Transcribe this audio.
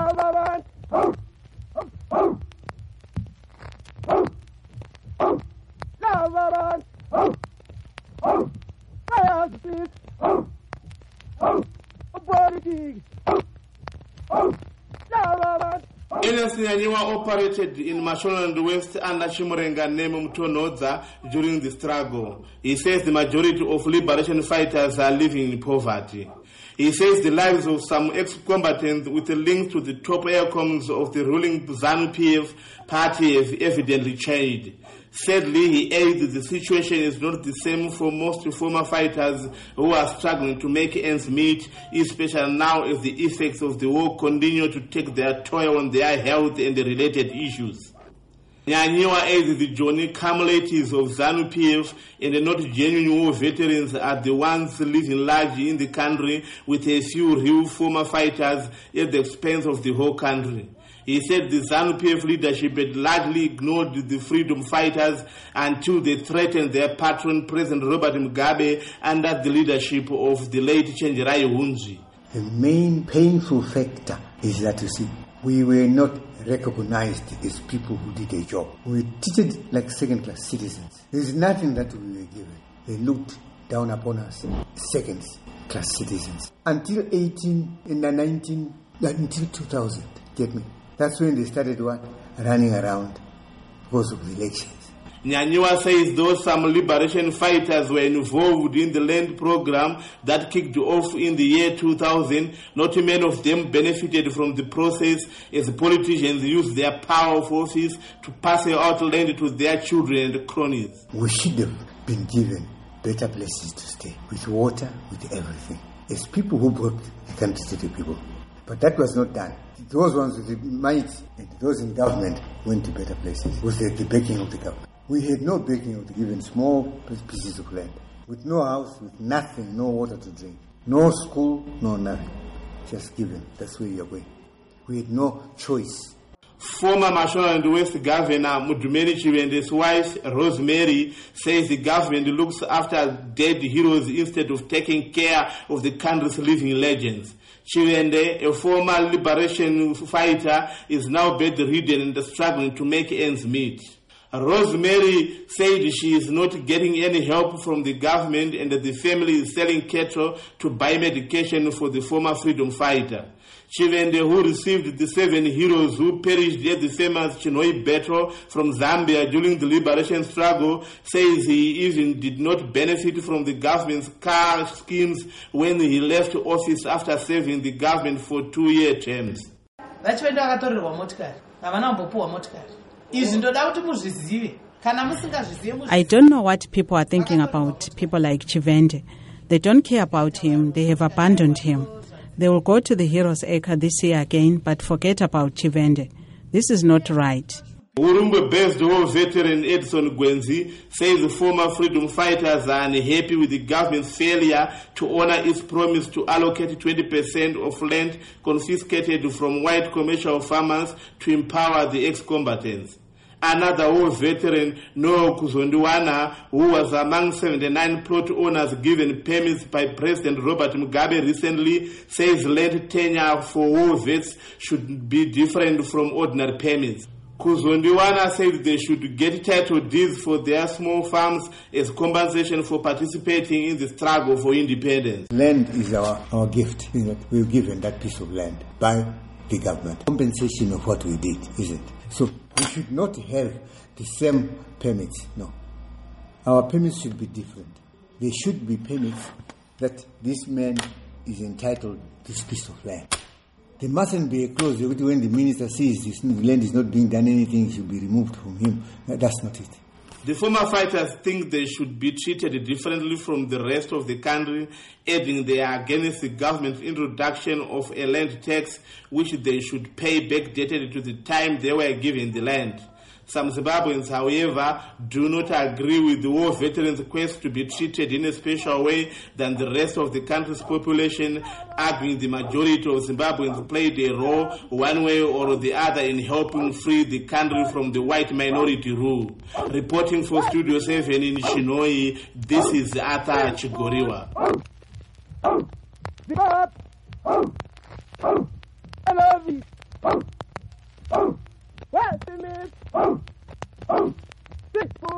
Ernest Nyanyiwa operated in Mashonaland West under Chimurenga Nemo Mtonodza during the struggle. He says the majority of liberation fighters are living in poverty. He says the lives of some ex-combatants with a link to the top aircoms of the ruling ZANU-PF party have evidently changed. Sadly, he adds the situation is not the same for most former fighters who are struggling to make ends meet, especially now as the effects of the war continue to take their toll on their health and the related issues. Nyanyiwa adds the Johnny Carmelites of ZANU-PF and the not genuine war veterans are the ones living largely in the country with a few real former fighters at the expense of the whole country. He said the ZANU-PF leadership had largely ignored the freedom fighters until they threatened their patron, President Robert Mugabe, under the leadership of the late Chenjerai Hunzi. The main painful factor is that, you see, we were not recognized as people who did a job. We were treated like second-class citizens. There is nothing that we were given. They looked down upon us, second-class citizens. Until 2000, get me? That's when they started running around because of the elections. Nyanyiwa says though some liberation fighters were involved in the land program that kicked off in the year 2000, not many of them benefited from the process as politicians used their power of office to pass out land to their children and cronies. We should have been given better places to stay, with water, with everything, as people who brought the country to the people. But that was not done. Those ones with the might and those in government went to better places with the backing of the government. We had no backing of the given small pieces of land, with no house, with nothing, no water to drink, no school, no nothing. Just given. That's where you're going. We had no choice. Former Mashonaland West Governor Mudumeni Chiwende's wife, Rosemary, says the government looks after dead heroes instead of taking care of the country's living legends. Chiwende, a former liberation fighter, is now bedridden and struggling to make ends meet. Rosemary said she is not getting any help from the government and that the family is selling cattle to buy medication for the former freedom fighter. Chiwende, who received the 7 heroes who perished at the famous Chinhoyi battle from Zambia during the liberation struggle, says he even did not benefit from the government's car schemes when he left office after serving the government for 2-year terms. I don't know what people are thinking about people like Chiwende. They don't care about him. They have abandoned him. They will go to the Heroes Acre this year again, but forget about Chiwende. This is not right. Urumbe-based war veteran Edson Gwenzi says the former freedom fighters are unhappy with the government's failure to honor its promise to allocate 20% of land confiscated from white commercial farmers to empower the ex-combatants. Another war veteran, Noah Kuzondiwana, who was among 79 plot owners given permits by President Robert Mugabe recently, says land tenure for war vets should be different from ordinary permits. Kuzondiwana says they should get title deeds for their small farms as compensation for participating in the struggle for independence. Land is our gift. We were given that piece of land by the government. Compensation of what we did, isn't it? So we should not have the same permits. No. Our permits should be different. There should be permits that this man is entitled to this piece of land. There mustn't be a clause when the minister sees this land is not being done anything, it should be removed from him. That's not it. The former fighters think they should be treated differently from the rest of the country, adding they are against the government's introduction of a land tax, which they should pay backdated to the time they were given the land. Some Zimbabweans, however, do not agree with the war veterans' quest to be treated in a special way than the rest of the country's population, arguing the majority of Zimbabweans played a role one way or the other in helping free the country from the white minority rule. Reporting for Studio 7 in Chinhoyi, this is Arthur Chigoriwa. I love you. West Indies!